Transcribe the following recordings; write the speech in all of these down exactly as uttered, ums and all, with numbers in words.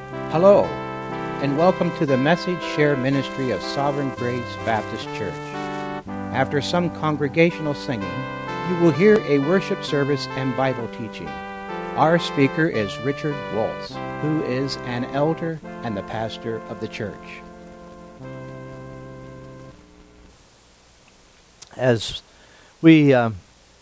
Hello, and welcome to the Message Share Ministry of Sovereign Grace Baptist Church. After some congregational singing, you will hear a worship service and Bible teaching. Our speaker is Richard Waltz, who is an elder and the pastor of the church. As we um,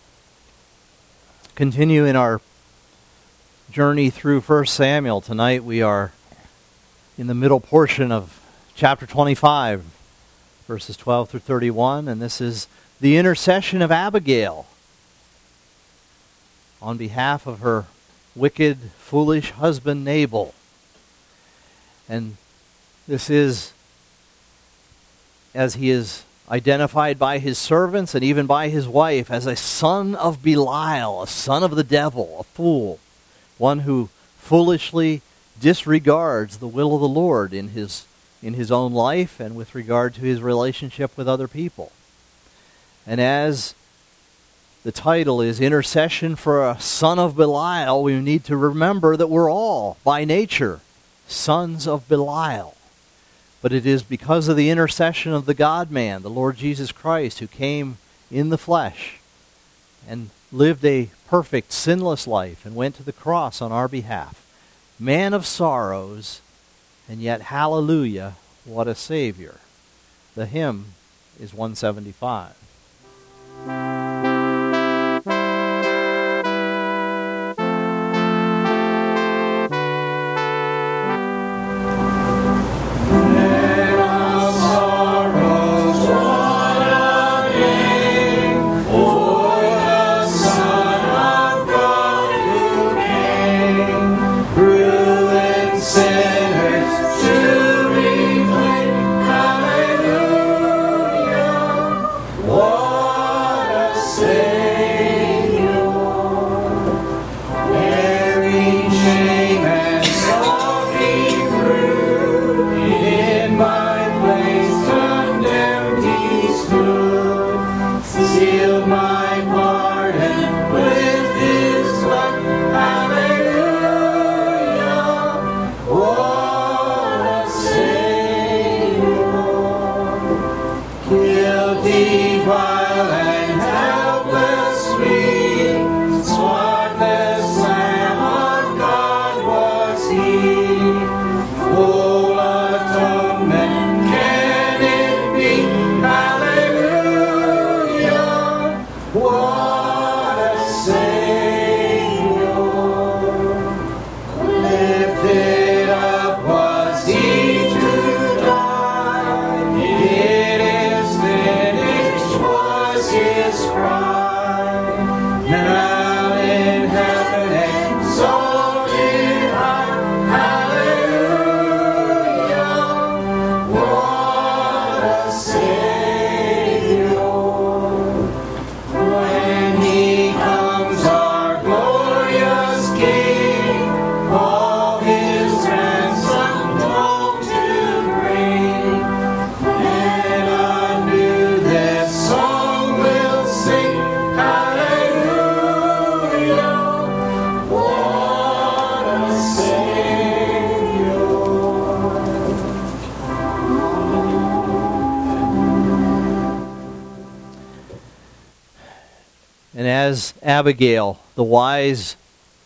continue in our journey through First Samuel, tonight we are in the middle portion of chapter twenty-five, verses twelve through thirty-one, and this is the intercession of Abigail on behalf of her wicked, foolish husband Nabal. And this is, as he is identified by his servants and even by his wife, as a son of Belial, a son of the devil, a fool, one who foolishly disregards the will of the Lord in his in his own life and with regard to his relationship with other people. And as the title is Intercession for a Son of Belial, we need to remember that we're all, by nature, sons of Belial. But it is because of the intercession of the God-man, the Lord Jesus Christ, who came in the flesh and lived a perfect, sinless life and went to the cross on our behalf. Man of sorrows, and yet, hallelujah, what a Savior. The hymn is one seventy-five. Abigail, the wise,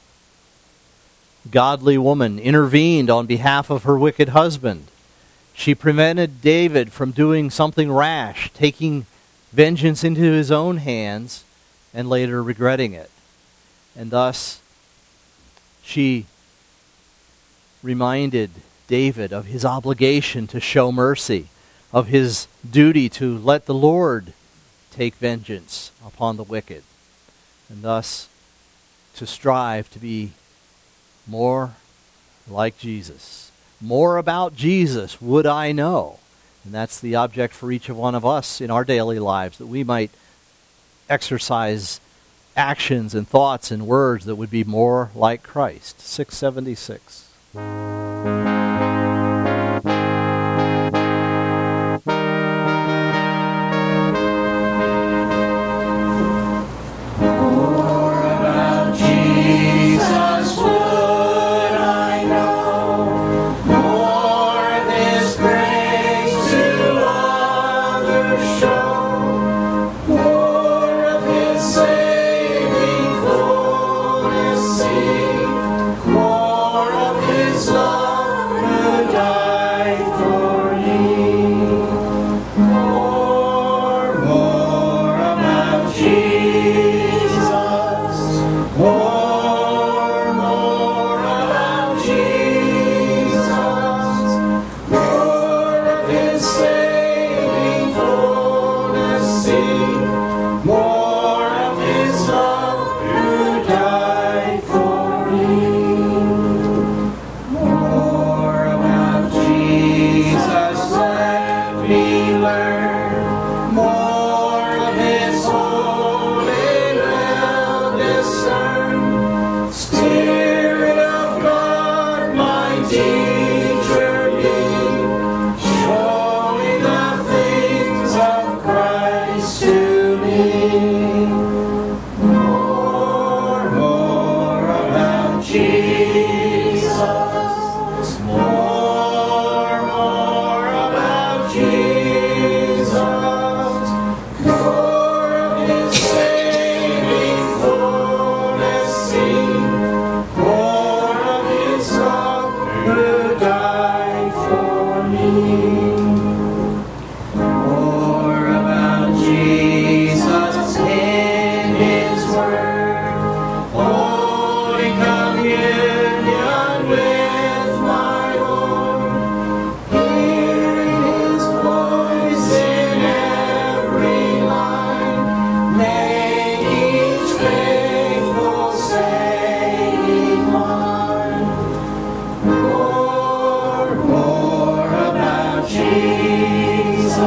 godly woman, intervened on behalf of her wicked husband. She prevented David from doing something rash, taking vengeance into his own hands, and later regretting it. And thus, she reminded David of his obligation to show mercy, of his duty to let the Lord take vengeance upon the wicked, and thus to strive to be more like Jesus. More about Jesus would I know. And that's the object for each of one of us in our daily lives, that we might exercise actions and thoughts and words that would be more like Christ. six seventy-six. Jesus would I know. who died for me. More about Jesus in His Word, holy communion with my Lord, hearing His voice in every line, make each faithful saying mine. More, more about Jesus,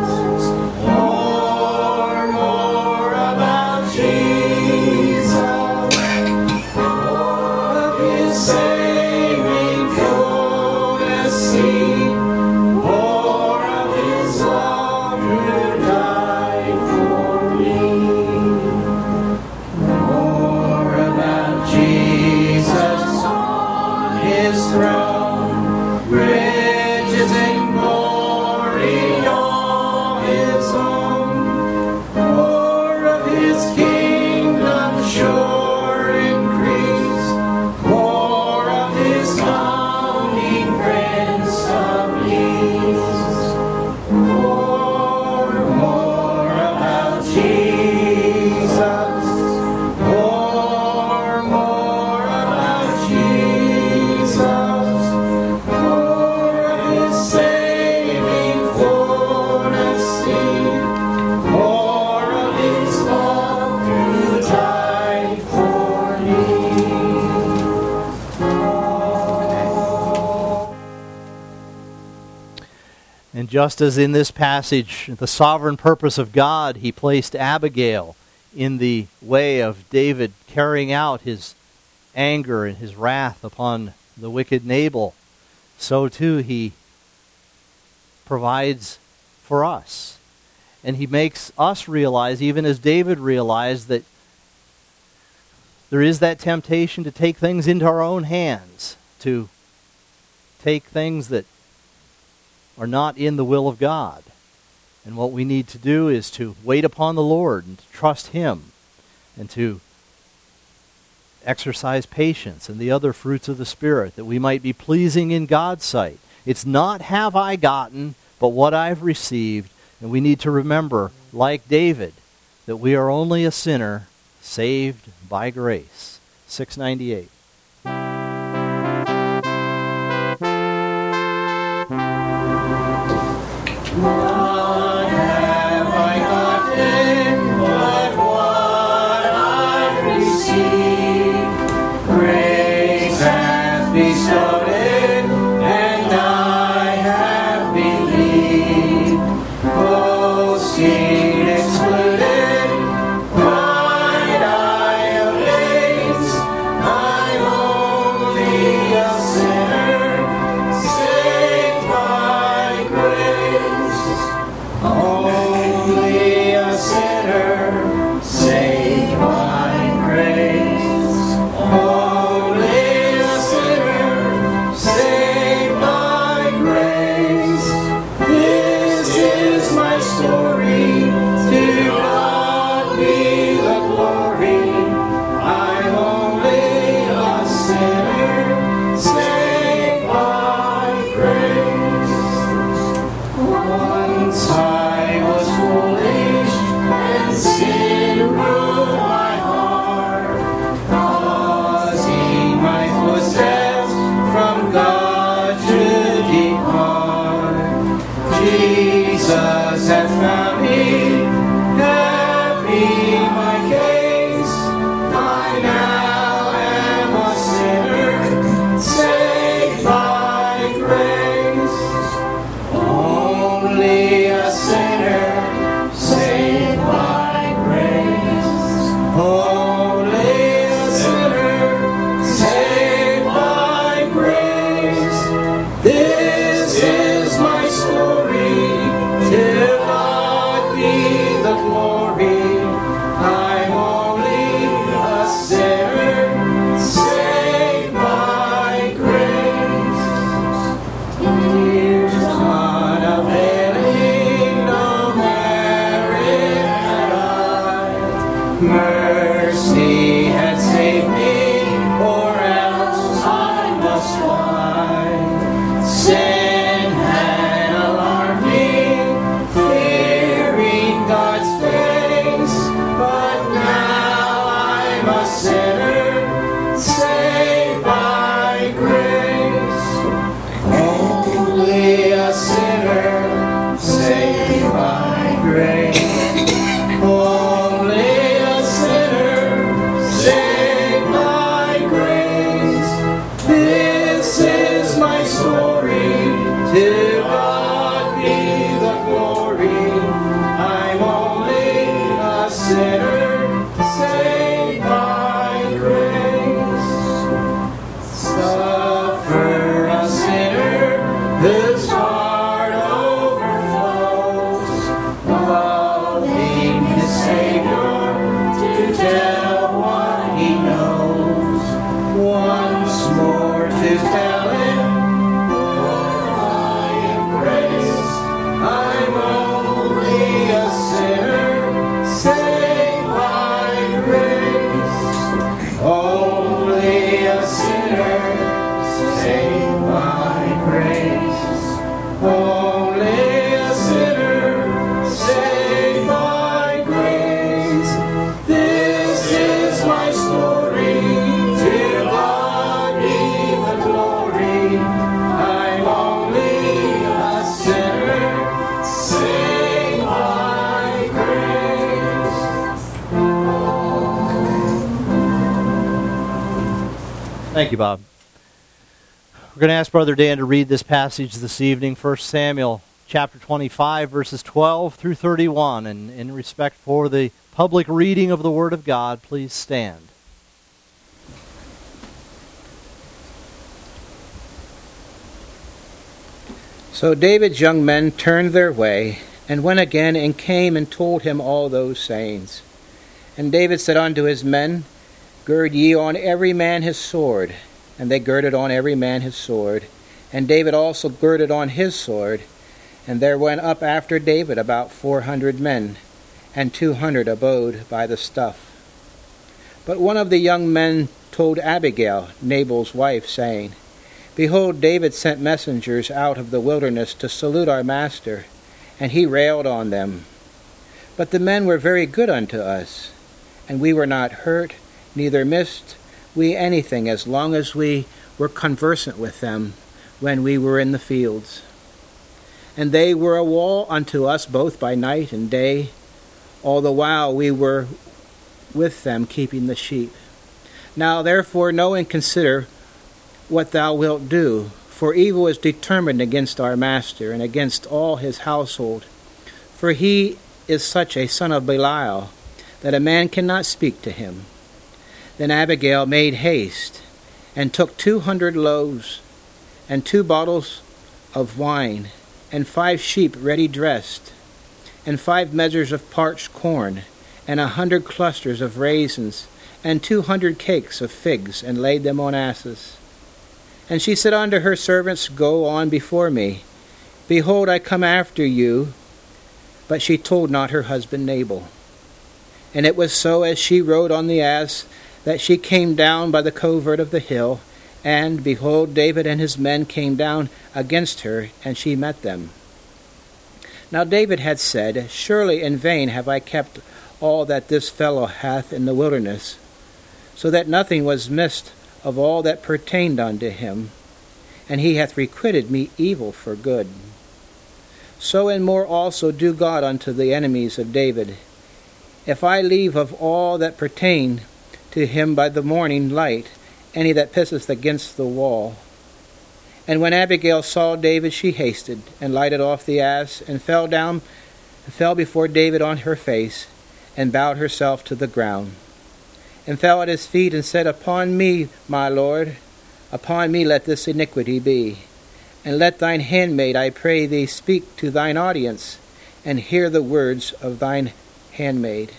more, more about Jesus, more of His saving fullness see, more of His love who died for me. More about Jesus on His throne, riches and glory all His own. More of His kingdom sure increase, more of His coming Prince of Peace. More, more about Jesus, more, more about Jesus, more of His saving fullness see, more of His love who died for me. And just as in this passage, the sovereign purpose of God, He placed Abigail in the way of David carrying out his anger and his wrath upon the wicked Nabal, so too He provides for us. And He makes us realize, even as David realized, that there is that temptation to take things into our own hands, to take things that are not in the will of God. And what we need to do is to wait upon the Lord and to trust Him and to exercise patience and the other fruits of the Spirit, that we might be pleasing in God's sight. It's not have I gotten, but what I've received. And we need to remember, like David, that we are only a sinner saved by grace. six ninety-eight. What have I gotten but what I received? Grace hath bestowed it, and I have believed. Boasting excluded, pride I abase. I'm only a sinner, saved by grace. Only a sinner, saved by grace. Only a sinner, saved by grace. This is my story, to God be the glory. I'm only a sinner, saved by grace. Once I was foolish, and sin ruled my heart, causing my footsteps from God to depart. Jesus hath found me, happy my case. I now am a sinner, saved by grace. Only a sinner, saved by grace. Only a sinner, saved by grace. This is my story, till I Thank you, Bob. We're going to ask Brother Dan to read this passage this evening, First Samuel chapter twenty-five, verses twelve through thirty-one. And in respect for the public reading of the Word of God, please stand. So David's young men turned their way, and went again, and came and told him all those sayings. And David said unto his men, Gird ye on every man his sword. And they girded on every man his sword. And David also girded on his sword. And there went up after David about four hundred men, and two hundred abode by the stuff. But one of the young men told Abigail, Nabal's wife, saying, Behold, David sent messengers out of the wilderness to salute our master, and he railed on them. But the men were very good unto us, and we were not hurt, neither missed we anything, as long as we were conversant with them when we were in the fields. And they were a wall unto us both by night and day, all the while we were with them keeping the sheep. Now therefore know and consider what thou wilt do, for evil is determined against our master and against all his household. For he is such a son of Belial, that a man cannot speak to him. Then Abigail made haste, and took two hundred loaves, and two bottles of wine, and five sheep ready dressed, and five measures of parched corn, and a hundred clusters of raisins, and two hundred cakes of figs, and laid them on asses. And she said unto her servants, Go on before me. Behold, I come after you. But she told not her husband Nabal. And it was so, as she rode on the ass, that she came down by the covert of the hill, and, behold, David and his men came down against her, and she met them. Now David had said, Surely in vain have I kept all that this fellow hath in the wilderness, so that nothing was missed of all that pertained unto him, and he hath requited me evil for good. So and more also do God unto the enemies of David, if I leave of all that pertain to him by the morning light any that pisseth against the wall. And when Abigail saw David, she hasted, and lighted off the ass, and fell down, and fell before David on her face, and bowed herself to the ground, and fell at his feet, and said, Upon me, my Lord, upon me let this iniquity be. And let thine handmaid, I pray thee, speak to thine audience, and hear the words of thine handmaid.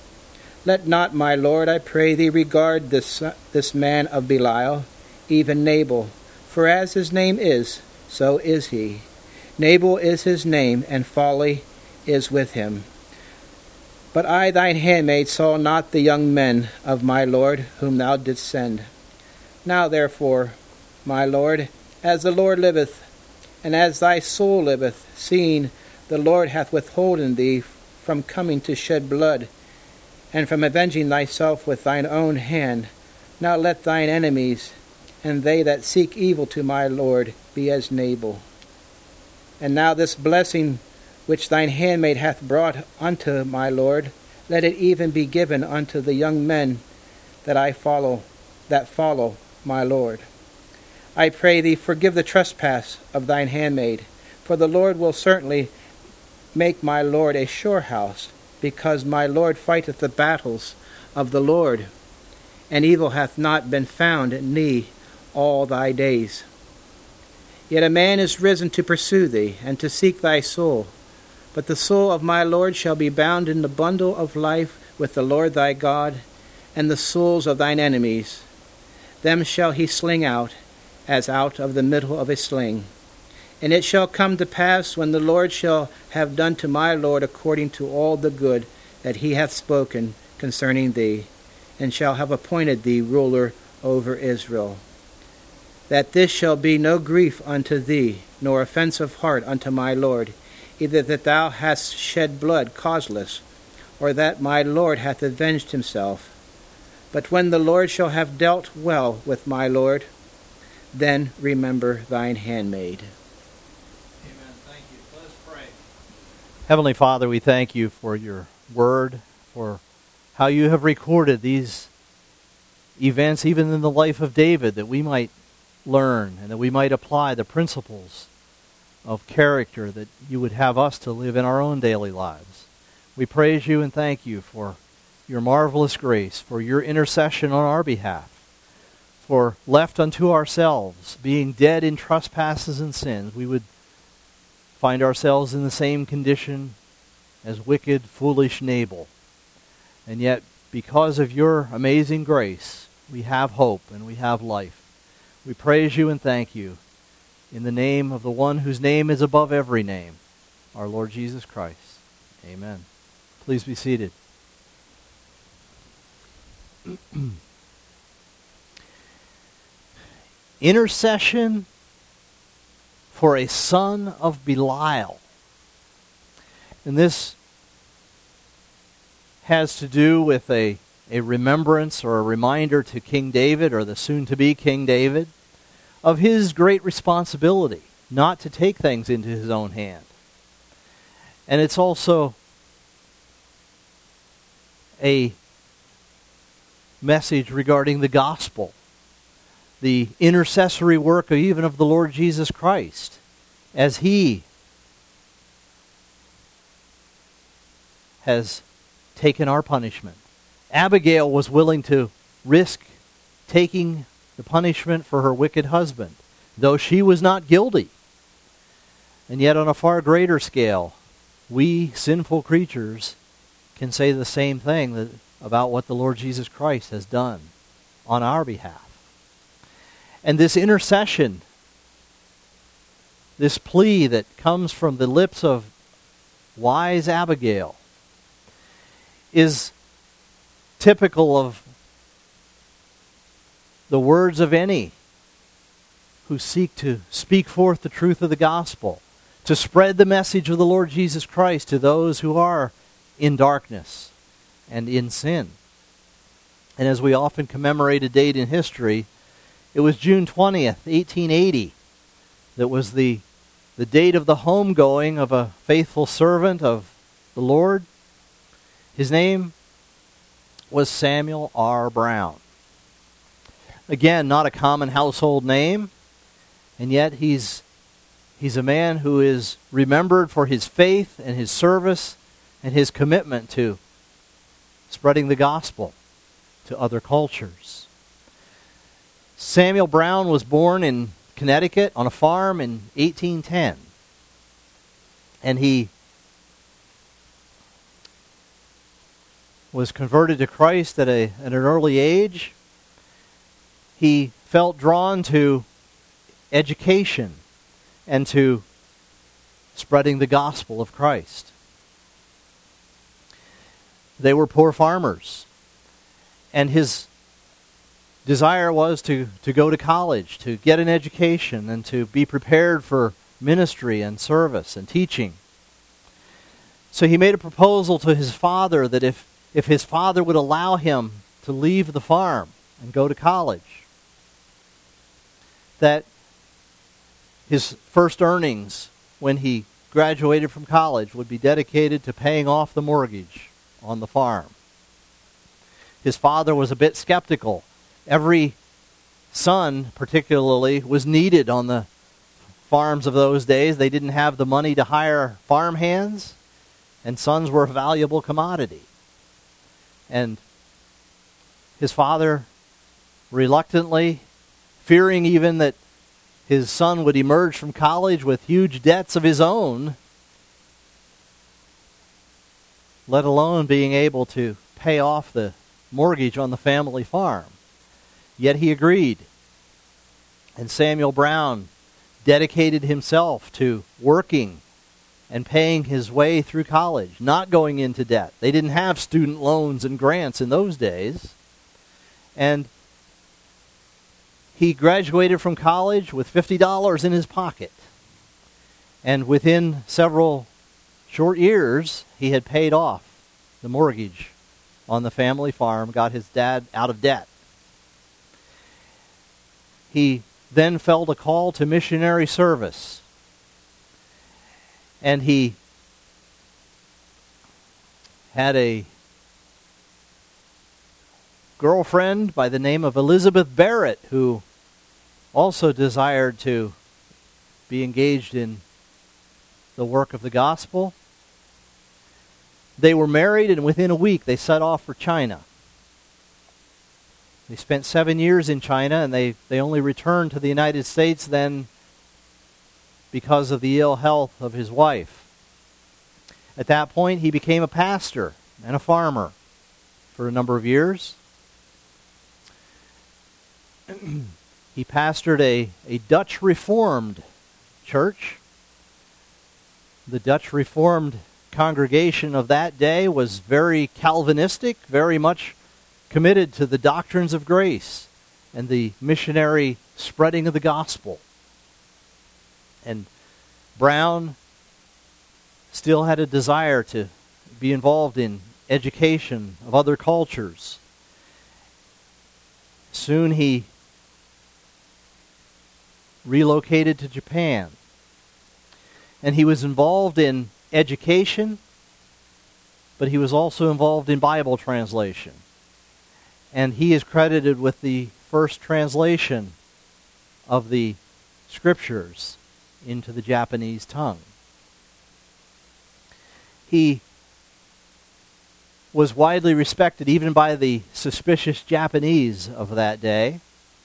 Let not, my Lord, I pray thee, regard this, this man of Belial, even Nabal, for as his name is, so is he. Nabal is his name, and folly is with him. But I, thine handmaid, saw not the young men of my Lord, whom thou didst send. Now therefore, my Lord, as the Lord liveth, and as thy soul liveth, seeing the Lord hath withholden thee from coming to shed blood, and from avenging thyself with thine own hand, now let thine enemies, and they that seek evil to my Lord, be as Nabal. And now this blessing which thine handmaid hath brought unto my Lord, let it even be given unto the young men that I follow, that follow my Lord. I pray thee, forgive the trespass of thine handmaid, for the Lord will certainly make my Lord a sure house, because my Lord fighteth the battles of the Lord, and evil hath not been found in thee all thy days. Yet a man is risen to pursue thee, and to seek thy soul. But the soul of my Lord shall be bound in the bundle of life with the Lord thy God, and the souls of thine enemies. Them shall he sling out, as out of the middle of a sling. And it shall come to pass, when the Lord shall have done to my Lord according to all the good that he hath spoken concerning thee, and shall have appointed thee ruler over Israel, that this shall be no grief unto thee, nor offense of heart unto my Lord, either that thou hast shed blood causeless, or that my Lord hath avenged himself. But when the Lord shall have dealt well with my Lord, then remember thine handmaid. Heavenly Father, we thank you for your word, for how you have recorded these events even in the life of David that we might learn and that we might apply the principles of character that you would have us to live in our own daily lives. We praise you and thank you for your marvelous grace, for your intercession on our behalf, for left unto ourselves, being dead in trespasses and sins, we would find ourselves in the same condition as wicked, foolish Nabal. And yet, because of your amazing grace, we have hope and we have life. We praise you and thank you in the name of the one whose name is above every name, our Lord Jesus Christ. Amen. Please be seated. Intercession for a son of Belial. And this has to do with a, a remembrance or a reminder to King David, or the soon-to-be King David, of his great responsibility not to take things into his own hand. And it's also a message regarding the gospel, the intercessory work of even of the Lord Jesus Christ, as he has taken our punishment. Abigail was willing to risk taking the punishment for her wicked husband, though she was not guilty. And yet on a far greater scale, we sinful creatures can say the same thing that, about what the Lord Jesus Christ has done on our behalf. And this intercession, this plea that comes from the lips of wise Abigail, is typical of the words of any who seek to speak forth the truth of the gospel, to spread the message of the Lord Jesus Christ to those who are in darkness and in sin. And as we often commemorate a date in history, it was June twentieth, eighteen eighty, that was the, the date of the homegoing of a faithful servant of the Lord. His name was Samuel R. Brown. Again, not a common household name, and yet he's he's a man who is remembered for his faith and his service and his commitment to spreading the gospel to other cultures. Samuel Brown was born in Connecticut on a farm in eighteen ten, and he was converted to Christ at, a, at an early age. He felt drawn to education and to spreading the gospel of Christ. They were poor farmers, and his desire was to, to go to college, to get an education, and to be prepared for ministry and service and teaching. So he made a proposal to his father that if, if his father would allow him to leave the farm and go to college, that his first earnings when he graduated from college would be dedicated to paying off the mortgage on the farm. His father was a bit skeptical. Every son, particularly, was needed on the farms of those days. They didn't have the money to hire farm hands, and sons were a valuable commodity. And his father, reluctantly, fearing even that his son would emerge from college with huge debts of his own, let alone being able to pay off the mortgage on the family farm. Yet he agreed. And Samuel Brown dedicated himself to working and paying his way through college, not going into debt. They didn't have student loans and grants in those days. And he graduated from college with fifty dollars in his pocket. And within several short years, he had paid off the mortgage on the family farm, got his dad out of debt. He then felt a call to missionary service. And he had a girlfriend by the name of Elizabeth Barrett, who also desired to be engaged in the work of the gospel. They were married, and within a week they set off for China. They spent seven years in China, and they, they only returned to the United States then because of the ill health of his wife. At that point, he became a pastor and a farmer for a number of years. He pastored a, a Dutch Reformed church. The Dutch Reformed congregation of that day was very Calvinistic, very much committed to the doctrines of grace and the missionary spreading of the gospel. And Brown still had a desire to be involved in education of other cultures. Soon he relocated to Japan. And he was involved in education, but he was also involved in Bible translation. And he is credited with the first translation of the scriptures into the Japanese tongue. He was widely respected even by the suspicious Japanese of that day.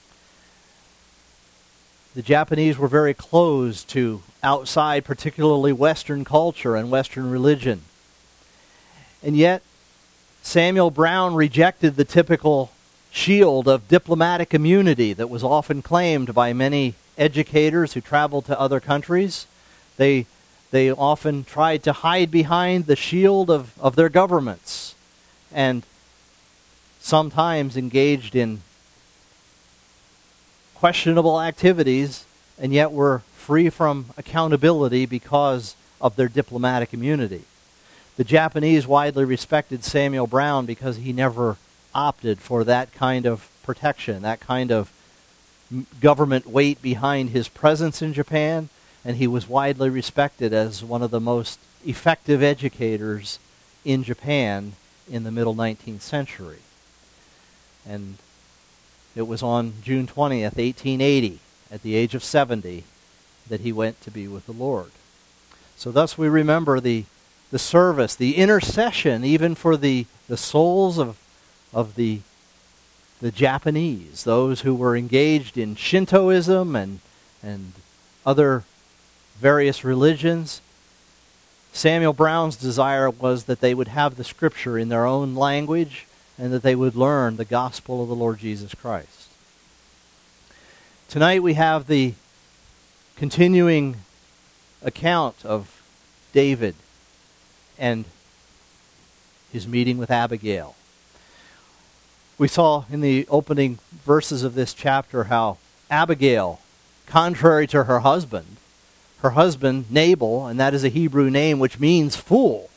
The Japanese were very closed to outside, particularly Western culture and Western religion. And yet, Samuel Brown rejected the typical shield of diplomatic immunity that was often claimed by many educators who traveled to other countries. They, they often tried to hide behind the shield of, of their governments and sometimes engaged in questionable activities, and yet were free from accountability because of their diplomatic immunity. The Japanese widely respected Samuel Brown because he never opted for that kind of protection, that kind of government weight behind his presence in Japan, and he was widely respected as one of the most effective educators in Japan in the middle nineteenth century. And it was on June twentieth, eighteen eighty, at the age of seventy, that he went to be with the Lord. So thus we remember the, the service, the intercession, even for the, the souls of, of the, the Japanese, those who were engaged in Shintoism and, and other various religions. Samuel Brown's desire was that they would have the Scripture in their own language and that they would learn the gospel of the Lord Jesus Christ. Tonight we have the continuing account of David and his meeting with Abigail. We saw in the opening verses of this chapter how Abigail, contrary to her husband, her husband Nabal, and that is a Hebrew name which means fool,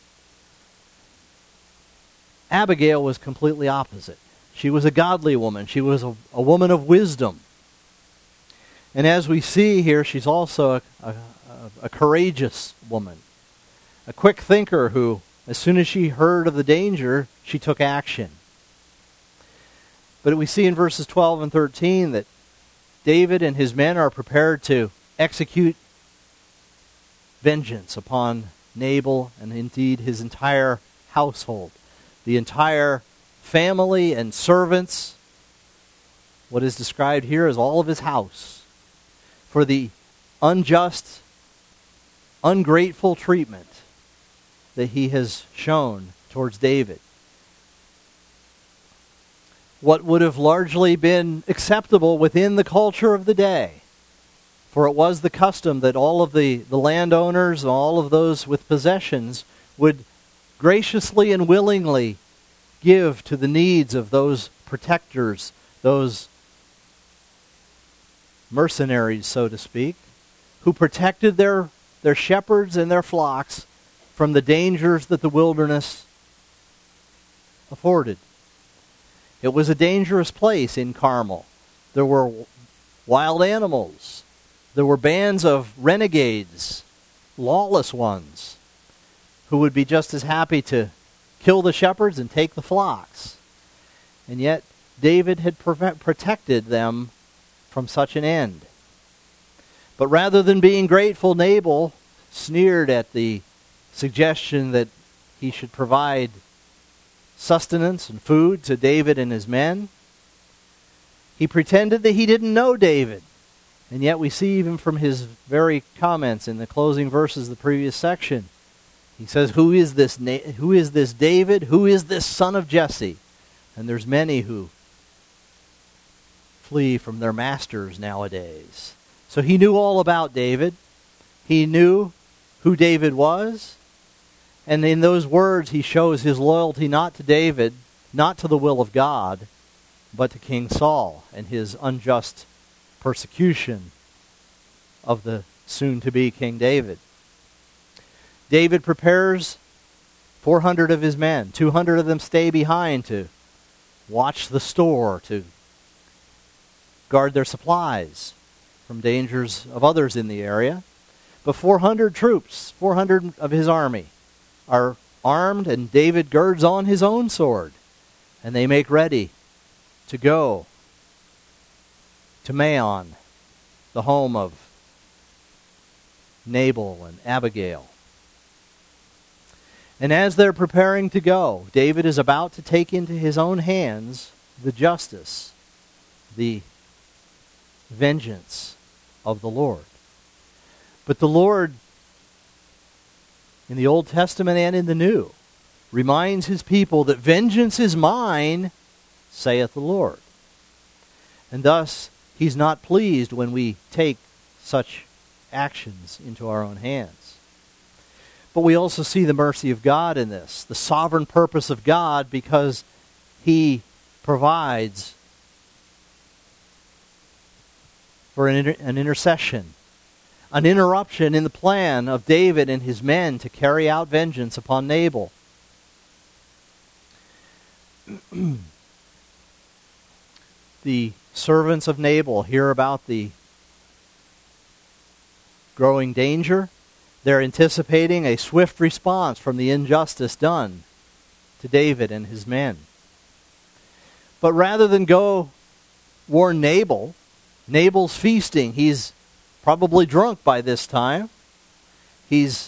Abigail was completely opposite. She was a godly woman. She was a, a woman of wisdom. And as we see here, she's also a, a, a courageous woman, a quick thinker who, as soon as she heard of the danger, she took action. But we see in verses twelve and thirteen that David and his men are prepared to execute vengeance upon Nabal and indeed his entire household, the entire family and servants, what is described here as all of his house, for the unjust, ungrateful treatment that he has shown towards David. What would have largely been acceptable within the culture of the day, for it was the custom that all of the, the landowners and all of those with possessions would graciously and willingly give to the needs of those protectors, those mercenaries, so to speak, who protected their, their shepherds and their flocks from the dangers that the wilderness afforded. It was a dangerous place in Carmel. There were wild animals. There were bands of renegades, lawless ones, who would be just as happy to kill the shepherds and take the flocks. And yet David had preve- protected them from such an end. But rather than being grateful, Nabal sneered at the suggestion that he should provide sustenance and food to David and his men. He pretended that he didn't know David. And yet we see even from his very comments in the closing verses of the previous section, he says, who is this Na- who is this David? Who is this son of Jesse? And there's many who flee from their masters nowadays. So he knew all about David. He knew who David was. And in those words, he shows his loyalty not to David, not to the will of God, but to King Saul and his unjust persecution of the soon-to-be King David. David prepares four hundred of his men. two hundred of them stay behind to watch the store, to guard their supplies from dangers of others in the area. But four hundred troops, four hundred of his army, are armed, and David girds on his own sword, and they make ready to go to Maon, the home of Nabal and Abigail. And as they're preparing to go, David is about to take into his own hands the justice, the vengeance of the Lord. But the Lord, in the Old Testament and in the New, reminds his people that vengeance is mine, saith the Lord. And thus, he's not pleased when we take such actions into our own hands. But we also see the mercy of God in this, the sovereign purpose of God, because he provides for an, inter- an intercession, an interruption in the plan of David and his men to carry out vengeance upon Nabal. The servants of Nabal hear about the growing danger. They're anticipating a swift response from the injustice done to David and his men. But rather than go warn Nabal, Nabal's feasting. He's probably drunk by this time. He's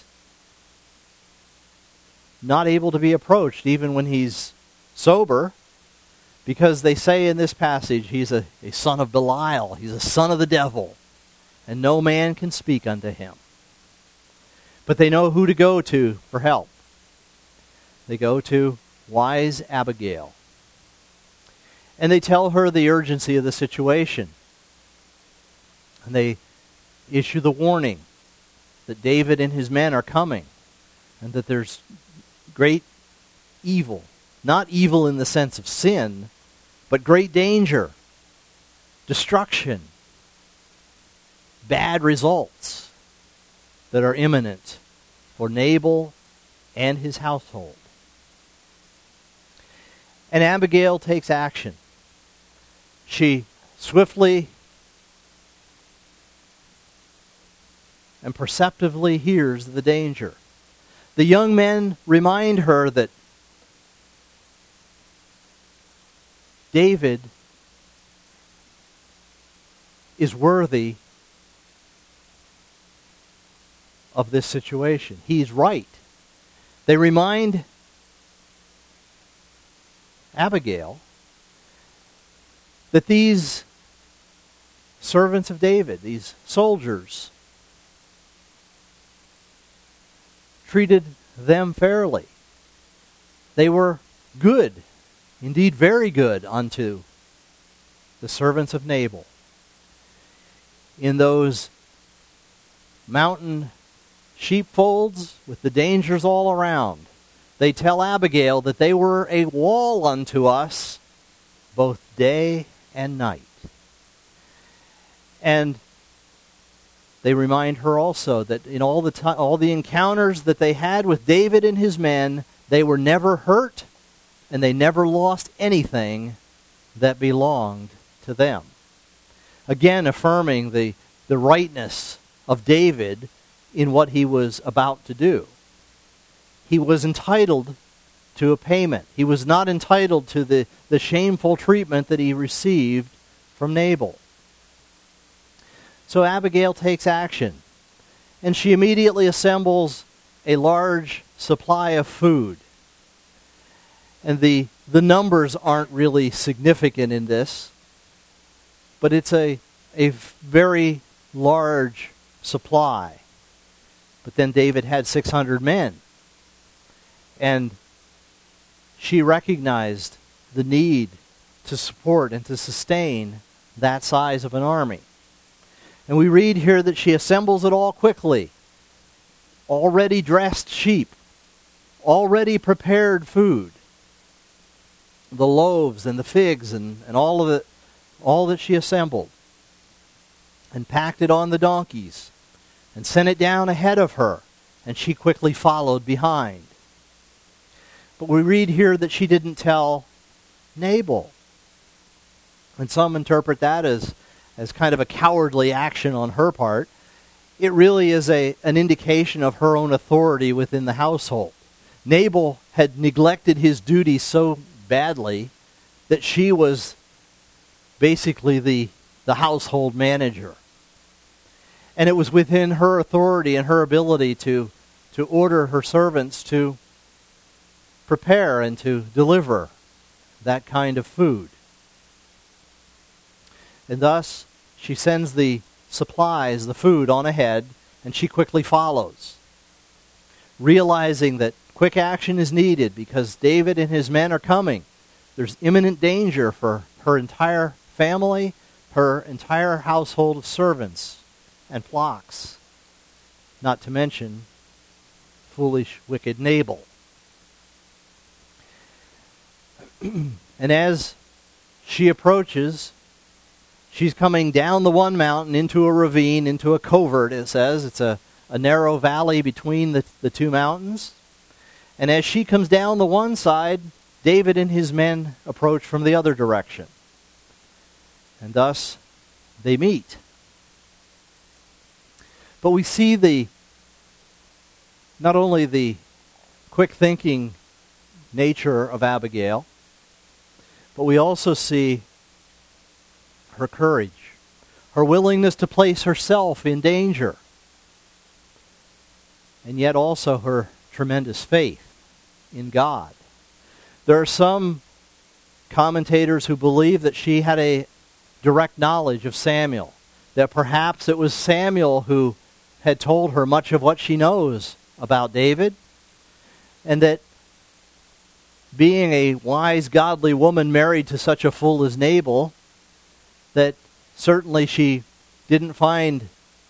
not able to be approached even when he's sober, because they say in this passage he's a, a son of Belial. He's a son of the devil, and no man can speak unto him. But they know who to go to for help. They go to wise Abigail. And they tell her the urgency of the situation. And they issue the warning that David and his men are coming, and that there's great evil. Not evil in the sense of sin, but great danger, destruction, bad results that are imminent for Nabal and his household. And Abigail takes action. She swiftly and perceptively hears the danger. The young men remind her that David is worthy of this situation. He's right. They remind Abigail that these servants of David, these soldiers, treated them fairly. They were good, indeed very good, unto the servants of Nabal. In those mountain sheepfolds with the dangers all around, they tell Abigail that they were a wall unto us both day and night. And they remind her also that in all the t- all the encounters that they had with David and his men, they were never hurt, and they never lost anything that belonged to them. Again, affirming the, the rightness of David in what he was about to do. He was entitled to a payment. He was not entitled to the, the shameful treatment that he received from Nabal. So Abigail takes action, and she immediately assembles a large supply of food. And the, the numbers aren't really significant in this, but it's a, a very large supply. But then David had six hundred men. And she recognized the need to support and to sustain that size of an army. And we read here that she assembles it all quickly. Already dressed sheep. Already prepared food. The loaves and the figs and, and all of it, all that she assembled. And packed it on the donkeys. And sent it down ahead of her. And she quickly followed behind. But we read here that she didn't tell Nabal. And some interpret that as, as kind of a cowardly action on her part. It really is a, an indication of her own authority within the household. Nabal had neglected his duties so badly that she was basically the, the household manager. And it was within her authority and her ability to, to order her servants to prepare and to deliver that kind of food. And thus, she sends the supplies, the food, on ahead, and she quickly follows, realizing that quick action is needed because David and his men are coming. There's imminent danger for her entire family, her entire household of servants and flocks, not to mention foolish, wicked Nabal. And as she approaches, she's coming down the one mountain into a ravine, into a covert, it says. It's a, a narrow valley between the, the two mountains. And as she comes down the one side, David and his men approach from the other direction. And thus, they meet. But we see the, not only the quick-thinking nature of Abigail, but we also see her courage, her willingness to place herself in danger, and yet also her tremendous faith in God. There are some commentators who believe that she had a direct knowledge of Samuel, that perhaps it was Samuel who had told her much of what she knows about David, and that being a wise, godly woman married to such a fool as Nabal, that certainly she didn't find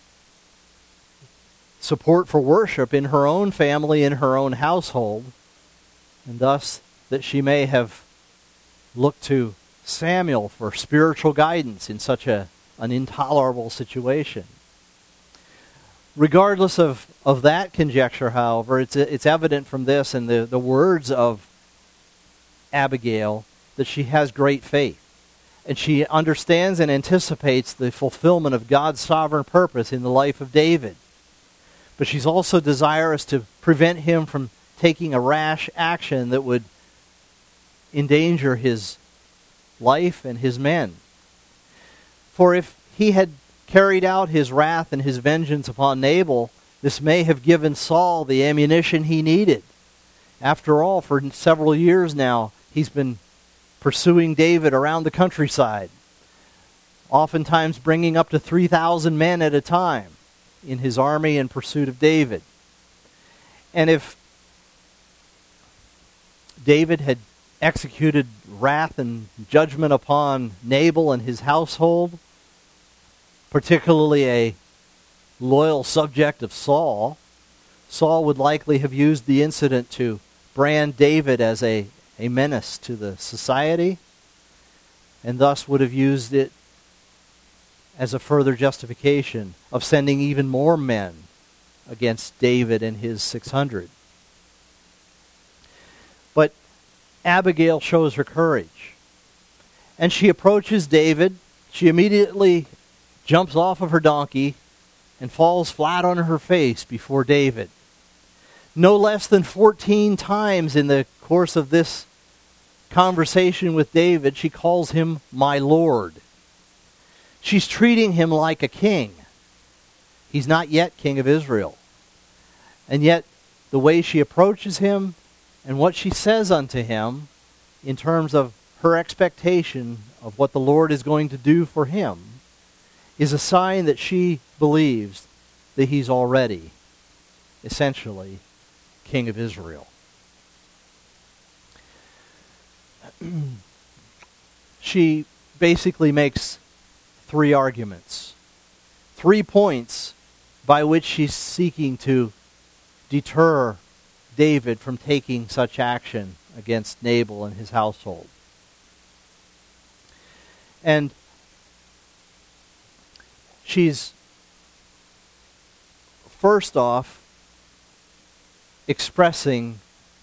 support for worship in her own family, in her own household, and thus that she may have looked to Samuel for spiritual guidance in such a, an intolerable situation. Regardless of, of that conjecture, however, it's it's evident from this and the, the words of Abigail that she has great faith. And she understands and anticipates the fulfillment of God's sovereign purpose in the life of David. But she's also desirous to prevent him from taking a rash action that would endanger his life and his men. For if he had carried out his wrath and his vengeance upon Nabal, this may have given Saul the ammunition he needed. After all, for several years now, he's been pursuing David around the countryside, oftentimes bringing up to three thousand men at a time in his army in pursuit of David. And if David had executed wrath and judgment upon Nabal and his household, particularly a loyal subject of Saul, Saul would likely have used the incident to brand David as a, a menace to the society, and thus would have used it as a further justification of sending even more men against David and his six hundred. But Abigail shows her courage, and she approaches David. She immediately jumps off of her donkey and falls flat on her face before David. No less than fourteen times in the course of this conversation with David, she calls him my Lord. She's treating him like a king. He's not yet king of Israel. And yet, the way she approaches him and what she says unto him in terms of her expectation of what the Lord is going to do for him is a sign that she believes that he's already, essentially, king of Israel. She basically makes three arguments, three points by which she's seeking to deter David from taking such action against Nabal and his household. And she's first off expressing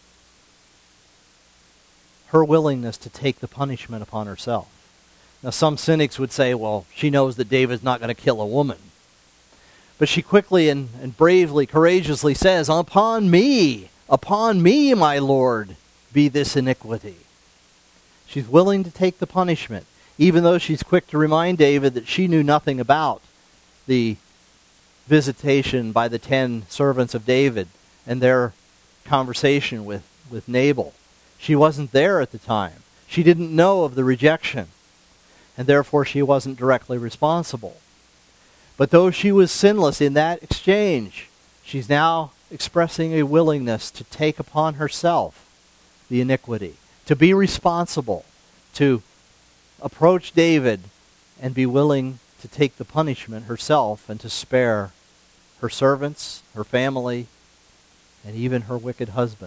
her willingness to take the punishment upon herself. Now, some cynics would say, well, she knows that David's not going to kill a woman. But she quickly and, and bravely, courageously says, upon me, upon me, my Lord, be this iniquity. She's willing to take the punishment, even though she's quick to remind David that she knew nothing about the visitation by the ten servants of David and their conversation with, with Nabal. She wasn't there at the time. She didn't know of the rejection, and therefore she wasn't directly responsible. But though she was sinless in that exchange, she's now expressing a willingness to take upon herself the iniquity, to be responsible, to approach David and be willing to take the punishment herself and to spare her servants, her family, and even her wicked husband.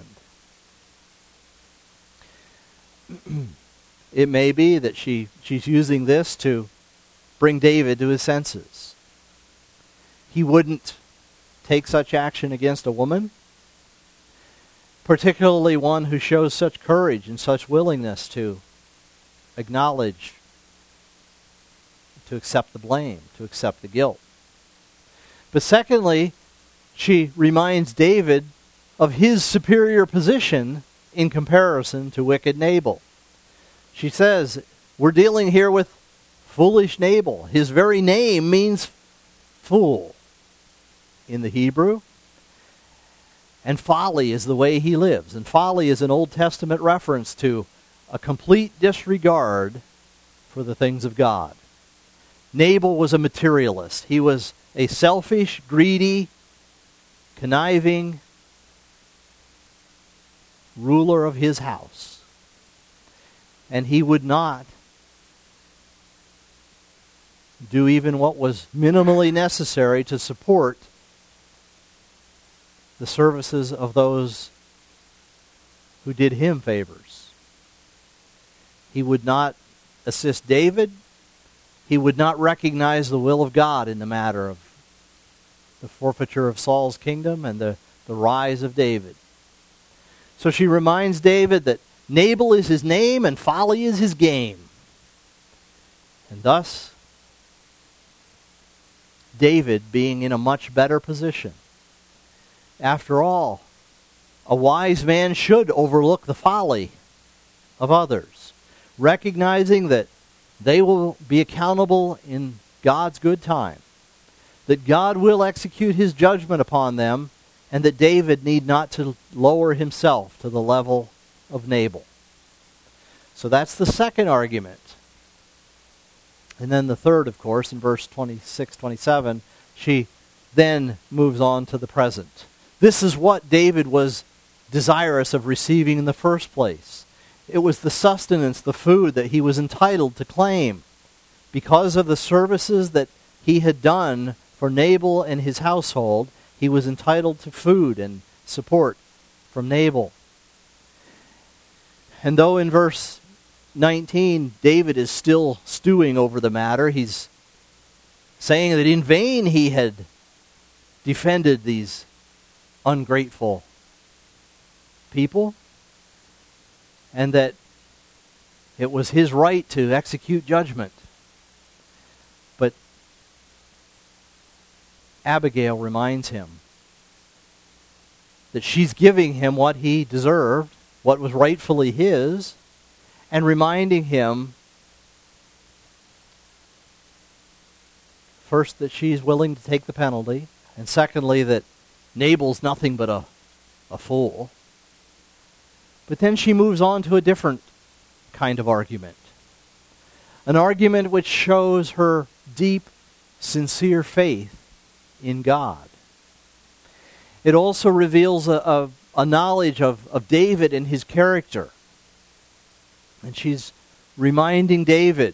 It may be that she, she's using this to bring David to his senses. He wouldn't take such action against a woman, particularly one who shows such courage and such willingness to acknowledge, to accept the blame, to accept the guilt. But secondly, she reminds David of his superior position in comparison to wicked Nabal. She says, we're dealing here with foolish Nabal. His very name means fool in the Hebrew. And folly is the way he lives. And folly is an Old Testament reference to a complete disregard for the things of God. Nabal was a materialist. He was a selfish, greedy, conniving ruler of his house. And he would not do even what was minimally necessary to support the services of those who did him favors. He would not assist David. He would not recognize the will of God in the matter of the forfeiture of Saul's kingdom and the, the rise of David. So she reminds David that Nabal is his name and folly is his game. And thus, David being in a much better position. After all, a wise man should overlook the folly of others, recognizing that they will be accountable in God's good time, that God will execute his judgment upon them, and that David need not to lower himself to the level of Nabal. So that's the second argument. And then the third, of course, in verse twenty-six, twenty-seven, she then moves on to the present. This is what David was desirous of receiving in the first place. It was the sustenance, the food that he was entitled to claim because of the services that he had done for Nabal and his household. He was entitled to food and support from Nabal. And though in verse nineteen, David is still stewing over the matter, he's saying that in vain he had defended these ungrateful people, and that it was his right to execute judgment. But Abigail reminds him that she's giving him what he deserved, what was rightfully his, and reminding him, first, that she's willing to take the penalty, and secondly, that Nabal's nothing but a, a fool. But then she moves on to a different kind of argument. An argument which shows her deep, sincere faith in God. It also reveals a, a, a knowledge of, of David and his character. And she's reminding David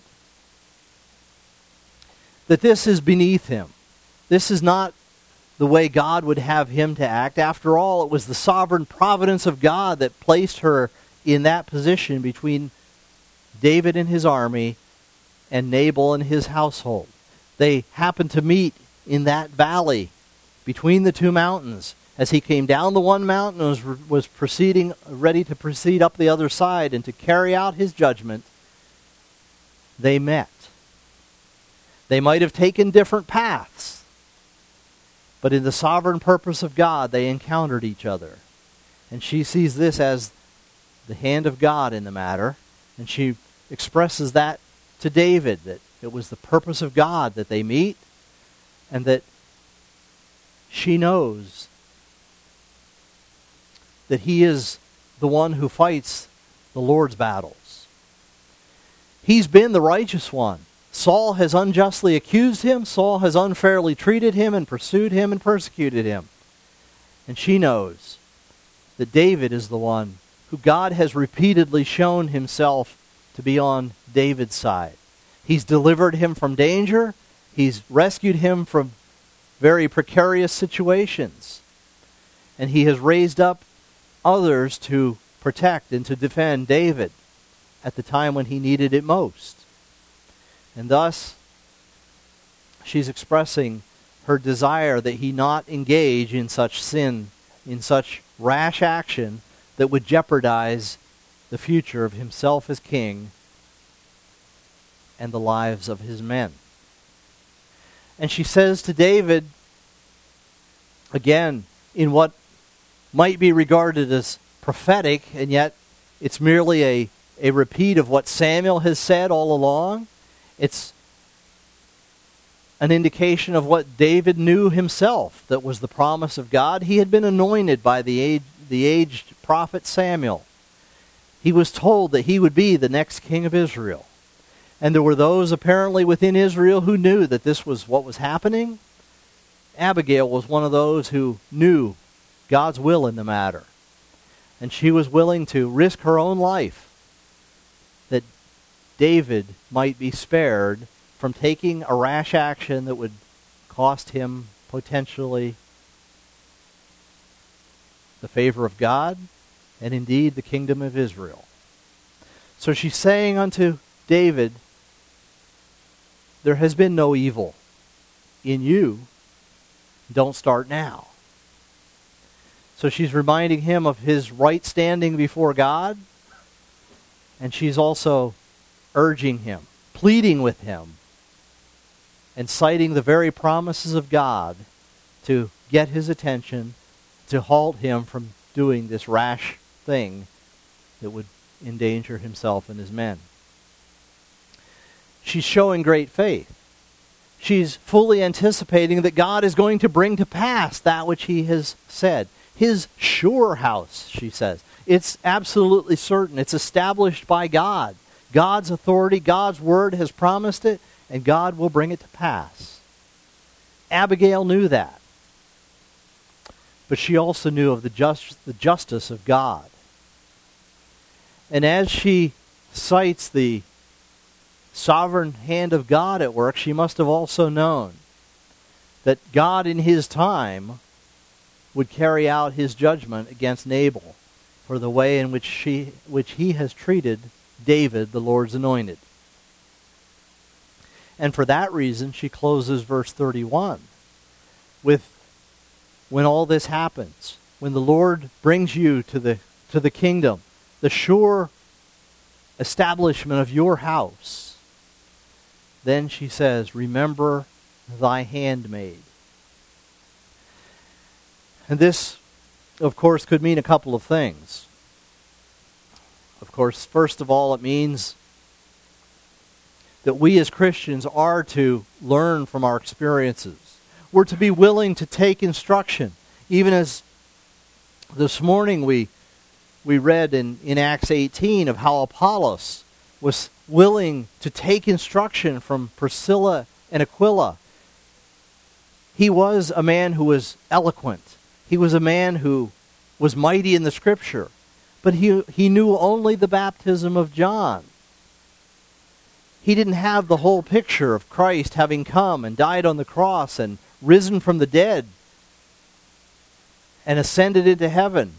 that this is beneath him. This is not the way God would have him to act. After all, it was the sovereign providence of God that placed her in that position between David and his army and Nabal and his household. They happened to meet in that valley between the two mountains. As he came down the one mountain and was, was proceeding, ready to proceed up the other side and to carry out his judgment, they met. They might have taken different paths, but in the sovereign purpose of God, they encountered each other. And she sees this as the hand of God in the matter, and she expresses that to David, that it was the purpose of God that they meet, and that she knows that he is the one who fights the Lord's battles. He's been the righteous one. Saul has unjustly accused him. Saul has unfairly treated him and pursued him and persecuted him. And she knows that David is the one who God has repeatedly shown himself to be on David's side. He's delivered him from danger. He's rescued him from very precarious situations. And he has raised up others to protect and to defend David at the time when he needed it most. And thus, she's expressing her desire that he not engage in such sin, in such rash action that would jeopardize the future of himself as king and the lives of his men. And she says to David, again, in what might be regarded as prophetic, and yet it's merely a, a repeat of what Samuel has said all along. It's an indication of what David knew himself, that was the promise of God. He had been anointed by the, age, the aged prophet Samuel. He was told that he would be the next king of Israel. And there were those apparently within Israel who knew that this was what was happening. Abigail was one of those who knew God's will in the matter. And she was willing to risk her own life that David might be spared from taking a rash action that would cost him potentially the favor of God and indeed the kingdom of Israel. So she's saying unto David, there has been no evil in you. Don't start now. So she's reminding him of his right standing before God, and she's also urging him, pleading with him, and citing the very promises of God to get his attention, to halt him from doing this rash thing that would endanger himself and his men. She's showing great faith. She's fully anticipating that God is going to bring to pass that which he has said. His sure house, she says. It's absolutely certain. It's established by God. God's authority, God's word has promised it, and God will bring it to pass. Abigail knew that. But she also knew of the just, the justice of God. And as she cites the sovereign hand of God at work, she must have also known that God in his time would carry out his judgment against Nabal for the way in which she, which he has treated David, the Lord's anointed. And for that reason, she closes verse thirty-one with, when all this happens, when the Lord brings you to the, to the kingdom, the sure establishment of your house, then she says, remember thy handmaid. And this of course, could mean a couple of things. Of course, first of all, it means that we as Christians are to learn from our experiences. We're to be willing to take instruction. Even as this morning we we read in, in Acts eighteen of how Apollos was willing to take instruction from Priscilla and Aquila. He was a man who was eloquent. He was a man who was mighty in the Scripture. But he, he knew only the baptism of John. He didn't have the whole picture of Christ having come and died on the cross and risen from the dead and ascended into heaven.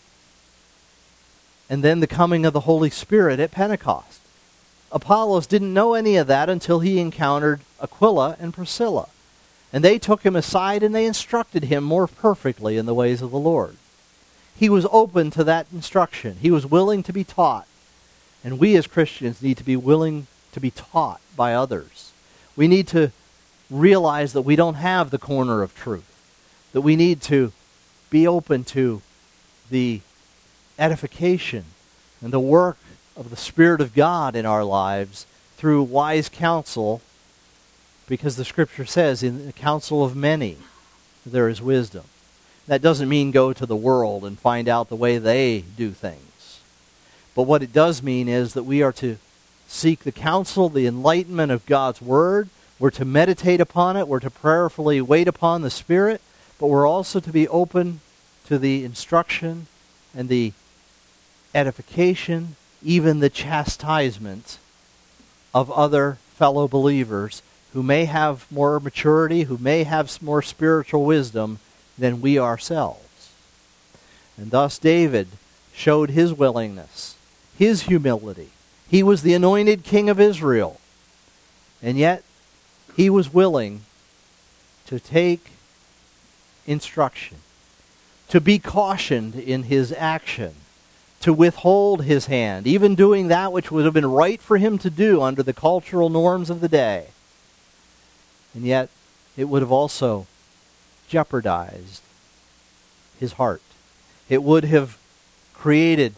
And then the coming of the Holy Spirit at Pentecost. Apollos didn't know any of that until he encountered Aquila and Priscilla. And they took him aside and they instructed him more perfectly in the ways of the Lord. He was open to that instruction. He was willing to be taught. And we as Christians need to be willing to be taught by others. We need to realize that we don't have the corner of truth. That we need to be open to the edification and the work of the Spirit of God in our lives through wise counsel, because the Scripture says, in the counsel of many there is wisdom. That doesn't mean go to the world and find out the way they do things. But what it does mean is that we are to seek the counsel, the enlightenment of God's Word. We're to meditate upon it. We're to prayerfully wait upon the Spirit. But we're also to be open to the instruction and the edification, even the chastisement of other fellow believers who may have more maturity, who may have more spiritual wisdom than we ourselves. And thus David showed his willingness, his humility. He was the anointed king of Israel. And yet he was willing to take instruction, to be cautioned in his action, to withhold his hand, even doing that which would have been right for him to do under the cultural norms of the day. And yet it would have also jeopardized his heart. It would have created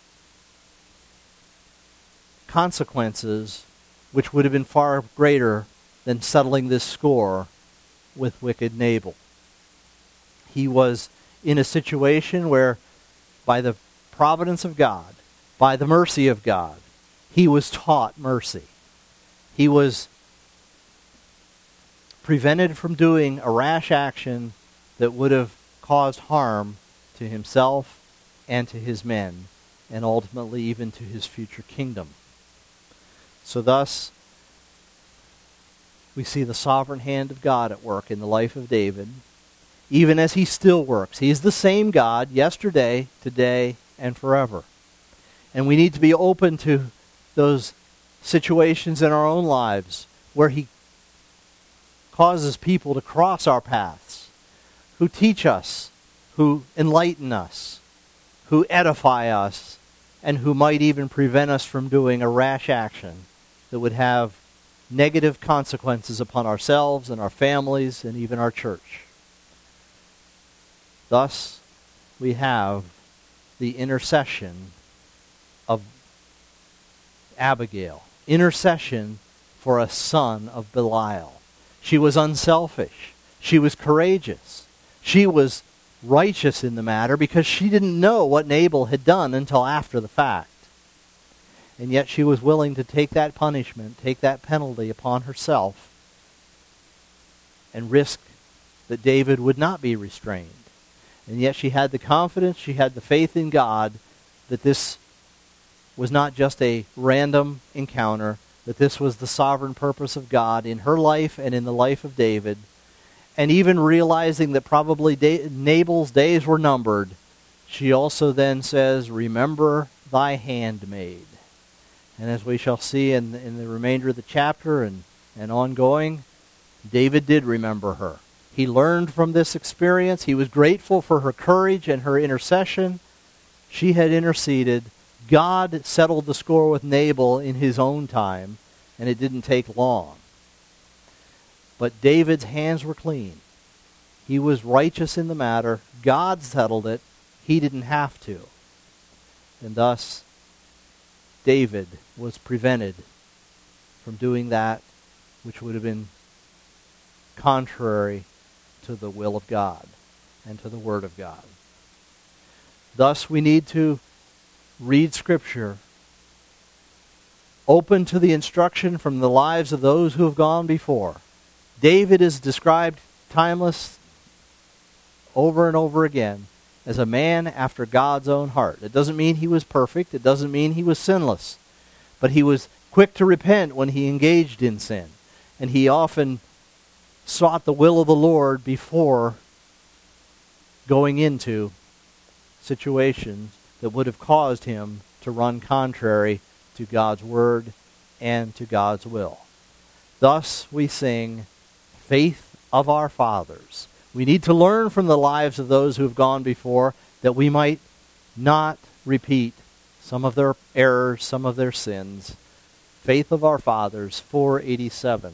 consequences which would have been far greater than settling this score with wicked Nabal. He was in a situation where, by the providence of God, by the mercy of God, he was taught mercy. He was prevented from doing a rash action that would have caused harm to himself and to his men, and ultimately even to his future kingdom. So thus, we see the sovereign hand of God at work in the life of David, even as he still works. He is the same God yesterday, today, and forever. And we need to be open to those situations in our own lives where he causes people to cross our paths, who teach us, who enlighten us, who edify us, and who might even prevent us from doing a rash action that would have negative consequences upon ourselves and our families and even our church. Thus, we have the intercession of Abigail, intercession for a son of Belial. She was unselfish. She was courageous. She was righteous in the matter because she didn't know what Nabal had done until after the fact. And yet she was willing to take that punishment, take that penalty upon herself, and risk that David would not be restrained. And yet she had the confidence, she had the faith in God that this was not just a random encounter, that this was the sovereign purpose of God in her life and in the life of David. And even realizing that probably da- Nabal's days were numbered, she also then says, "Remember thy handmaid." And as we shall see in, in the remainder of the chapter and, and ongoing, David did remember her. He learned from this experience. He was grateful for her courage and her intercession. She had interceded. God settled the score with Nabal in his own time, and it didn't take long. But David's hands were clean. He was righteous in the matter. God settled it, he didn't have to. And thus, David was prevented from doing that which would have been contrary to the will of God and to the Word of God. Thus, we need to read Scripture open to the instruction from the lives of those who have gone before. David is described timeless over and over again as a man after God's own heart. It doesn't mean he was perfect. It doesn't mean he was sinless. But he was quick to repent when he engaged in sin. And he often sought the will of the Lord before going into situations that would have caused him to run contrary to God's word and to God's will. Thus we sing, Faith of Our Fathers. We need to learn from the lives of those who have gone before that we might not repeat some of their errors, some of their sins. Faith of Our Fathers, four eighty-seven.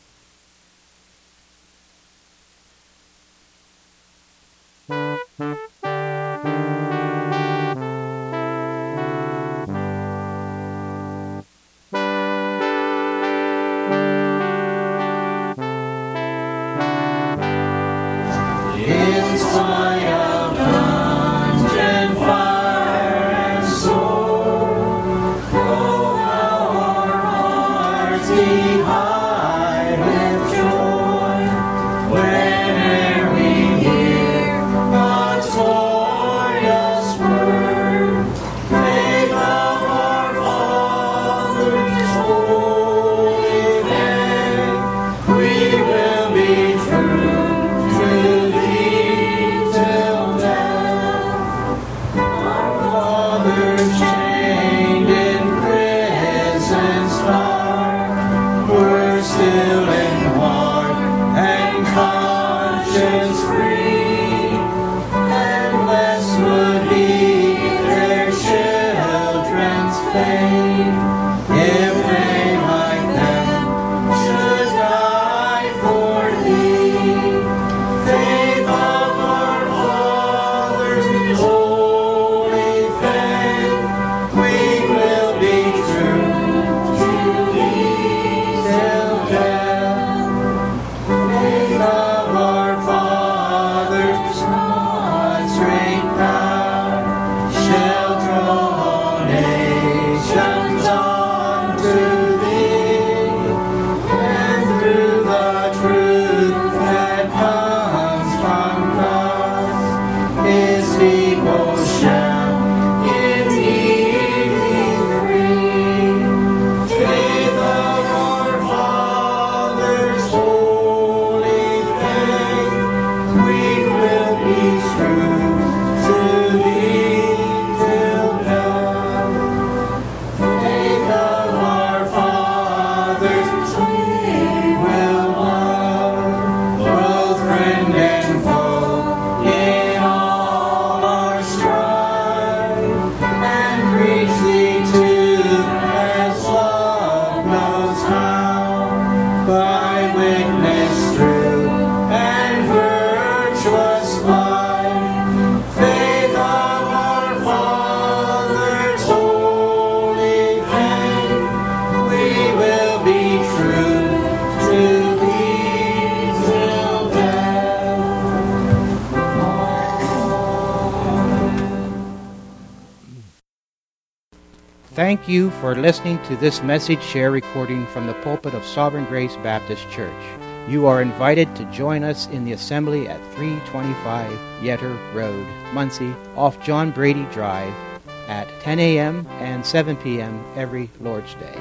Thank you for listening to this message share recording from the pulpit of Sovereign Grace Baptist Church. You are invited to join us in the assembly at three twenty-five Yetter Road, Muncie, off John Brady Drive, at ten a.m. and seven p.m. every Lord's Day.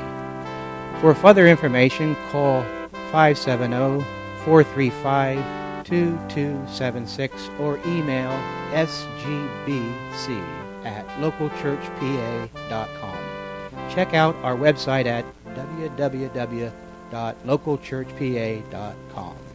For further information, call five seven zero, four three five, two two seven six or email s g b c at local church p a dot com. Check out our website at w w w dot local church p a dot com.